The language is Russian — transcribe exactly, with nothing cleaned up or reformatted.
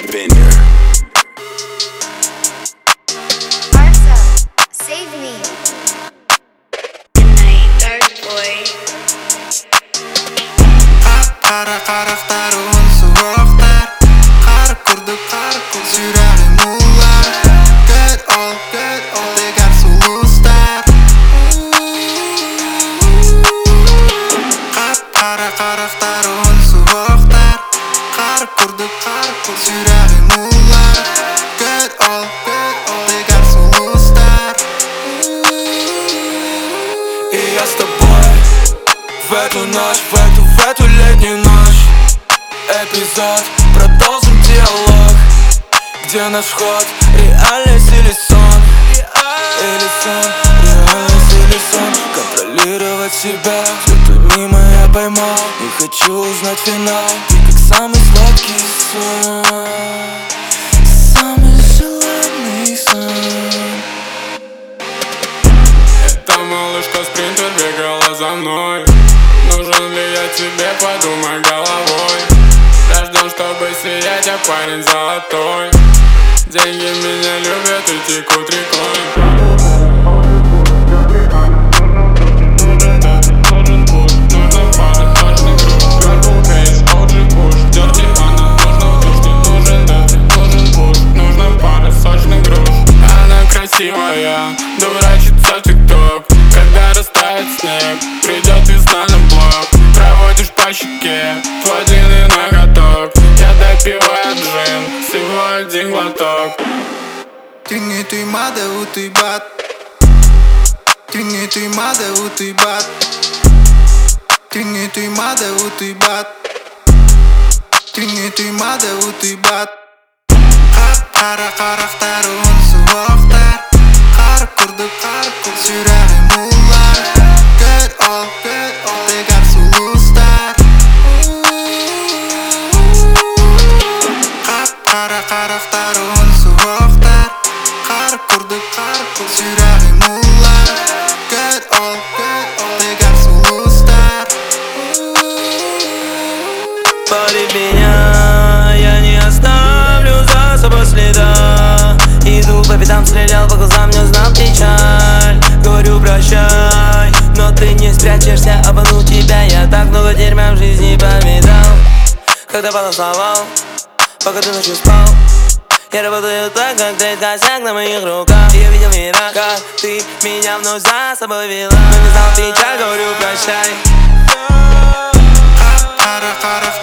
Vendor. Arsa, save me. Қара қарақтар ұнсуықтар, қар күрдік қар күл жүрәлі мұллар. Good all, good all, дегар сұлыстар. Қара қарақтар ұнсуықтар, қар күрдік қар күл жүрәлі мұллар. Good all, good all, дегар сұлыстар. И я с тобой в эту ночь, в эту, в эту летнюю ночь. Эпизод, продолжим диалог. Где наш ход, реальность или сон? Или сон, реальность или сон? Контролировать себя, где-то мимо я поймал. Не хочу узнать финал, ты как самый сладкий сон, самый желанный сон. Эта малышка спринтер бегала за мной. Нужен ли я тебе, подумай головой. Рожден, чтобы сиять, я парень золотой. Деньги меня любят и текут рекой. Красивая, дурачится в тик-ток. Когда растает снег, придет весна на блок. Проводишь по щеке твой длинный ноготок. Я допиваю джин, всего один глоток. Твинги ты мада уты бат. Твинги ты мада уты бат. Твинги ты мада уты бат. Твинги ты мада уты бат. Қара қарақтар ұнсуықтар, қар күрдік қар күл жүрәлі мұллар. Good all, good all, дегар сұлыстар. Қара қарақтар ұнсуықтар, қар күрдік қар күл жүрәлі мұллар. Good all, good all, дегар сұлыстар. Полюби меня, я не оставлю за собой следа. Иду по пятам, стрелял по глазам, не узнал печаль. Говорю прощай, но ты не спрячешься, обману тебя. Я так много дерьма в жизни повидал. Когда потанцевал, пока ты ночью спал. Я работаю так, как ты, косяк на моих руках. Я видел мира, как ты меня вновь за собой вела. Но не знал печаль, говорю прощай. Қара